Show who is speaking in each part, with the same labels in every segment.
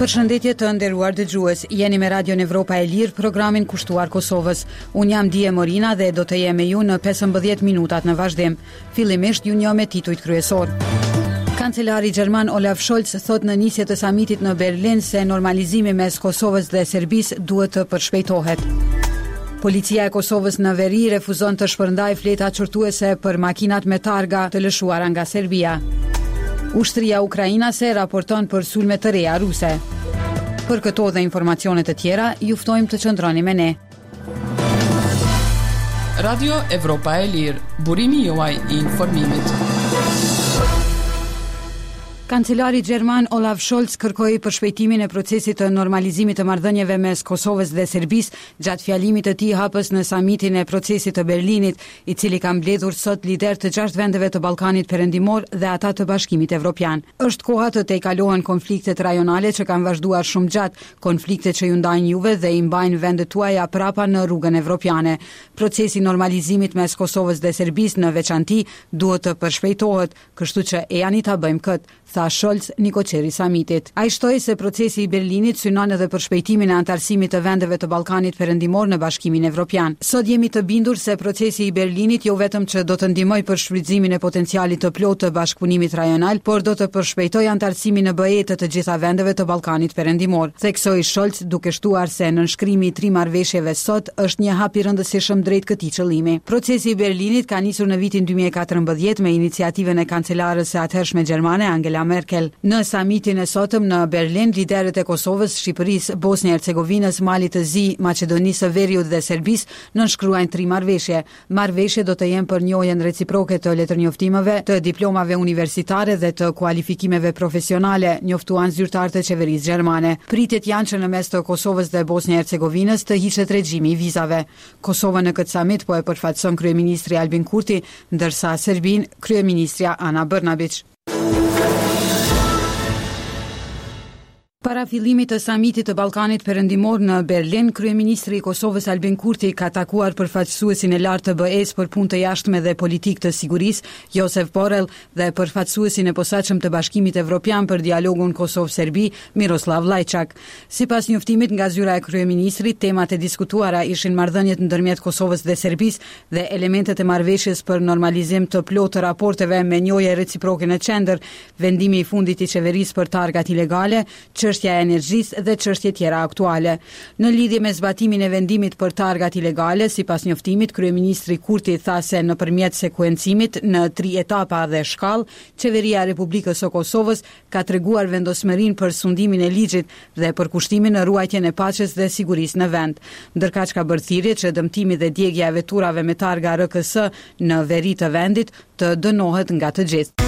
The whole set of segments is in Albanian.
Speaker 1: Përshëndetje të nderuar dëgjues, jeni me Radion Evropa e Lirë, programin kushtuar Kosovës. Unë jam Dije Morina dhe do të jem me ju në 15 minutat në vazhdim. Fillimisht ju njoh me titujt kryesor. Kancelari gjerman Olaf Scholz thot në nisje të samitit në Berlin se normalizimi mes Kosovës dhe Serbisë duhet të përshpejtohet. Policia e Kosovës në veri refuzon të shpërndajë fleta çortuese për makinat me targa të lëshuara nga Serbia. Ushtria ukrainase raporton për sulme të reja ruse. Për këto dhe informacione të tjera, ju ftojmë të qëndroni me ne.
Speaker 2: Radio Evropa e Lirë, burimi juaj I informimit.
Speaker 1: Kancelari gjerman Olaf Scholz kërkoi përshpejtimin e procesit të normalizimit të marrëdhënieve mes Kosovës dhe Serbisë gjatë fjalimit të tij hapës në samitin e procesit të Berlinit, I cili ka mbledhur sot lider të 6 vendeve të Ballkanit Perëndimor dhe ata të Bashkimit Evropian. Është koha të tejkalohen konfliktet rajonale që kanë vazhduar shumë gjatë, konflikte që ju ndajnë juve dhe I mbajnë vendet tuaja prapa në rrugën evropiane. Procesi normalizimit mes Kosovës dhe Serbisë në veçanti duhet të përshpejtohet, kështu që e jani ta bëjmë këtë, tha Scholz një koçeri samitit. Ai shtoi se procesi I Berlinit synon edhe për shpejtimin e antarësimit të vendeve të Ballkanit Perëndimor në Bashkimin Evropian. Sot jemi të bindur se procesi I Berlinit jo vetëm që do të ndihmojë për shfrytëzimin e potencialit të plotë të bashkëpunimit rajonal, por do të përshpejtojë antarësimin në BE të gjitha vendeve të Ballkanit Perëndimor. Theksoi Scholz duke shtuar se nënshkrimi I 3 marrëveshjeve sot është një hap I rëndësishëm drejt këtij qëllimi. Procesi I Berlinit ka nisur në vitin 2014 me iniciativën e kancelarës së atëhershme gjermane Angela Merkel. Në samitin e sotëm në Berlin, liderët e Kosovës, Shqipërisë, Bosnjë-Hercegovinës, Malit të Zi, Maqedonisë së Veriut dhe Serbisë nënshkruajnë 3 marrëveshje. Marrëveshjet do të jenë për njohjen reciproke të letërnjoftimeve, të diplomave universitare dhe të kualifikimeve profesionale, njoftuan zyrtarët e qeverisë gjermane. Pritet janë që në mes të Kosovës dhe Bosnjë-Hercegovinës të hiqet regjimi I vizave. Kosova në këtë samit po e përfaqëson kryeministri Albin Kurti, ndërsa Serbin kryeministrja Ana Brnabić. Para fillimit të samitit të Ballkanit Perëndimor në Berlin, kryeministri I Kosovës Albin Kurti ka takuar përfaqësuesin e lartë të BE-s për punë të jashtme dhe politikë të sigurisë, Josef Borrell, dhe përfaqësuesin e posaçëm të Bashkimit Evropian për dialogun Kosovë-Serbi, Miroslav Lajçak. Sipas njoftimit nga zyra e kryeministrit, temat e diskutuara ishin marrëdhëniet ndërmjet Kosovës dhe Serbisë dhe elementet e marrëveshjes për normalizim të plotë të raporteve me njohje reciproke në qendër, vendimi I fundit I qeverisë për targat ilegale, çështja e energjisë dhe çështje tjera aktuale. Në lidhje me zbatimin e vendimit për targat ilegale, sipas njoftimit, kryeministri Kurti tha se nëpërmjet sekuencimit në 3 etapa dhe shkallë, qeveria e Republikës së Kosovës ka treguar vendosmërinë për sundimin e ligjit dhe për kushtimin në ruajtjen e paqes dhe sigurisë në vend. Ndërkaq ka bërë thirrje që dëmtimi dhe djegja e veturave me targa RKS në veri të vendit të dënohet nga të gjithë.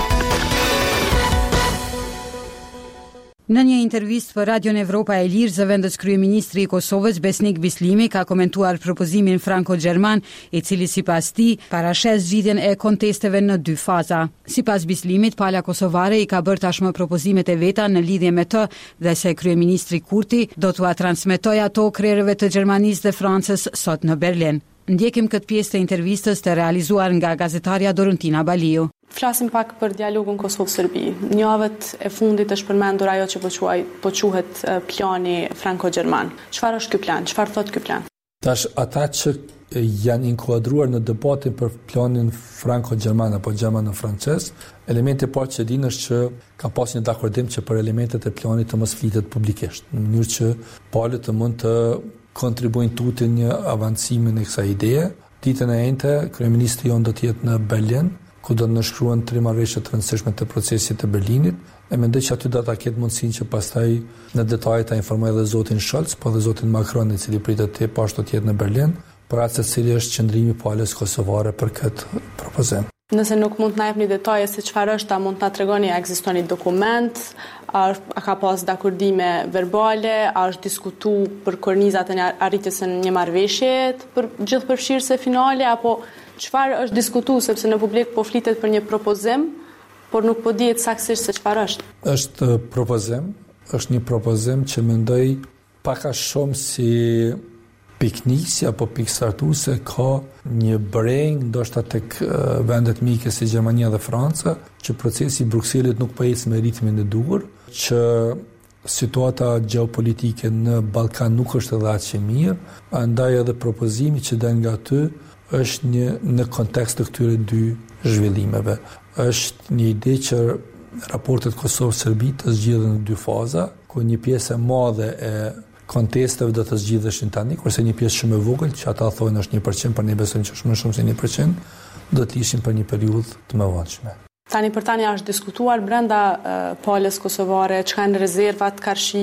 Speaker 1: Në një intervistë për Radion Evropa e Lirë, zëvendës kryeministri I Kosovës Besnik Bislimi ka komentuar propozimin franko-gjerman, I cili sipas tij parashes zgjidhjen e kontesteve në 2 faza. Sipas Bislimit, pala kosovare I ka bërë tashmë propozimet e veta në lidhje me të dhe se kryeministri Kurti do t'ua transmetojë ato krerëve të Gjermanisë dhe Francës sot në Berlin. Ndjekim këtë pjesë të intervistës të realizuar nga gazetarja Dorontina Baliu.
Speaker 3: Flasim pak për dialogun Kosovë-Serbi. Në javët e fundit është përmendur ajo që po quhet plani franko-gjerman. Çfarë është ky plan? Çfarë thot ky plan?
Speaker 4: Tash ata që janë inkuadruar në debatin për planin franko-gjerman apo gjermano-francez, elementi parë që dinë është që ka pasur një dakordim që për elementet e planit të mos flitet publikisht, në mënyrë që palët të mund të kontribuojnë tuti një avancimin e kësaj ideje. Ditën e njëjtë, kryeministri jon do të jetë në Berlin, ku do të nënshkruhen 3 marrëveshje të rëndësishme të procesit të Berlinit. E mendoj që aty do ta ketë mundësinë që pastaj në detaje ta informojë edhe zotin Scholz, po edhe zotin Macron, I cili pritet të jetë në Berlin, për atë se cili është qëndrimi I palës kosovare për këtë propozim.
Speaker 3: Nëse nuk mund të na jepni detaje se çfarë është, a mund të na tregoni, a ekziston një dokument, a ka pas dakordime verbale, a është diskutuar për kornizat e arritjes së një marrëveshje për gjithë përfshirëse finale, apo çfarë është diskutuar, sepse në publik po flitet për një propozim, por nuk po dihet saktësisht se çfarë është.
Speaker 4: Është propozim, është një propozim që mendoj pak a shumë si piknisja apo pikstartuese ka një breng ndoshta tek vendet mike si Gjermania dhe Franca, që procesi I Brukselit nuk po ecë me ritmin e duhur, që situata geopolitike në Ballkan nuk është edhe aq e mirë, andaj edhe propozimi që del nga aty është në kontekst të këtyre dy zhvillimeve. Është një ide që raportet Kosovë-Serbi të zgjidhen në dy faza, ku një pjesë e madhe e kontesteve do të zgjidheshin tani, kurse një pjesë shumë e vogël, që ata thonë është 1%, por ne besojmë që është më shumë se 1%, do të ishin për një periudhë të mëvonshme.
Speaker 3: Tani për tani është diskutuar brenda palës kosovare, çka janë rezervat karshi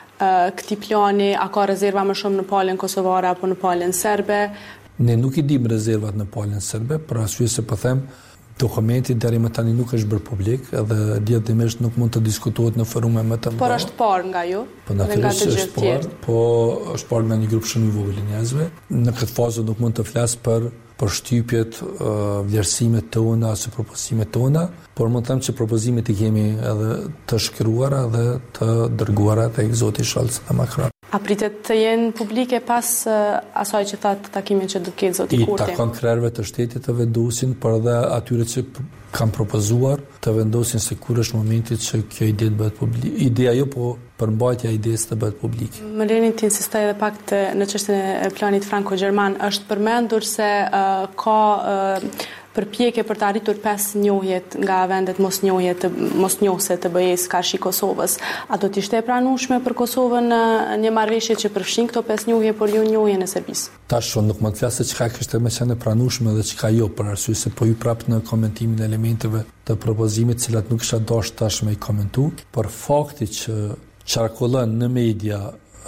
Speaker 3: këtij plani, a ka rezerva më shumë në palën kosovare apo në palën serbe?
Speaker 4: Ne nuk i dim rezervat në palën serbe, për arsye se po them dokumenti deri më tani nuk është bërë publik, edhe lidhëmisht nuk mund të diskutohet në forume më të mëdha.
Speaker 3: Por është parë nga ju?
Speaker 4: Po natyrisht është parë, po është parë nga një grup shumë i vogël njerëzve. Në këtë fazë nuk mund të flas për shtypjet, vlerësimet tona ose propozimet tona, por mund të them që propozimet i kemi edhe të shkruara dhe të dërguara tek zoti Scholz dhe Macron.
Speaker 3: A pritet të jenë publike pas asaj që thatë takimin që do të ketë zoti Kurti?
Speaker 4: I takon krerëve të shtetit të vendosin, por edhe atyre që kanë propozuar të vendosin se kur është momenti që kjo ide të bëhet publike. Ideja jo, po përmbajtja e idesë të bëhet publike.
Speaker 3: Më lini të insistoj edhe pak në çështjen e planit franko-gjerman. Është përmendur se ka përpjekje për të arritur 5 njohjet nga vendet mosnjohëse të BE-s karshi Kosovës. A do të ishte e pranueshme për Kosovën një marrëveshje që përfshin këto 5 njohje, por jo njohjen e Serbisë?
Speaker 4: Tash nuk mund të flas se çka kishte më qenë e pranueshme dhe çka jo, për arsye se po ju prap në komentimin e elementeve të propozimit, të cilat nuk isha dashur tash me i komentu, por fakti që qarkullon në media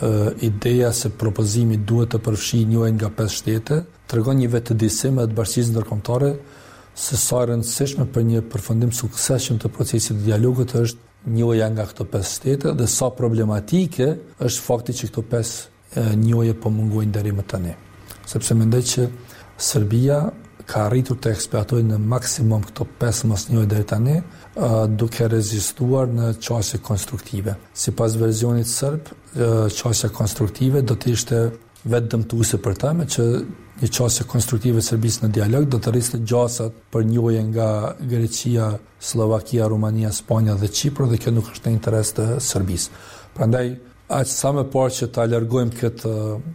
Speaker 4: ideja se propozimi duhet të përfshijë njohjen nga 5 shtete, tregon një vetëdijsim të bashkisë ndërkombëtare se sa rëndësishme për një përfundim suksesshëm të procesit të dialogut është njohja nga këto 5 shtete dhe sa problematike është fakti që këto 5 njohje po mungojnë deri më tani. Sepse mendoj që Serbia ka arritur të eksploatojë në maksimum këto 5 mosnjohje deri tani, duke rezistuar në çështje konstruktive. Sipas versionit serb, çështja konstruktive do të ishte vetë dëmtuese për ta, me që një çështje konstruktive e Serbisë në dialog do të rriste gjasat për njohje nga Greqia, Slovakia, Rumania, Spanja dhe Çipër, dhe kjo nuk është në interes të Serbisë. Prandaj, aq sa më parë që ta largojmë këtë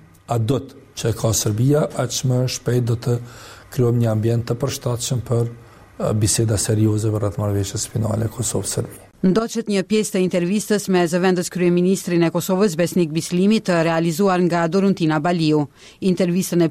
Speaker 4: adut që ka Serbia, aq më shpejt do të krijojmë një ambient të përshtatshëm për biseda serioze për rreth marrëveshjes finale Kosovë-Serbi.
Speaker 1: Ndoqet një pjesë të intervistës me zëvendës kryeministrin e Kosovës Besnik Bislimi të realizuar nga Doruntina Baliu. Intervistën e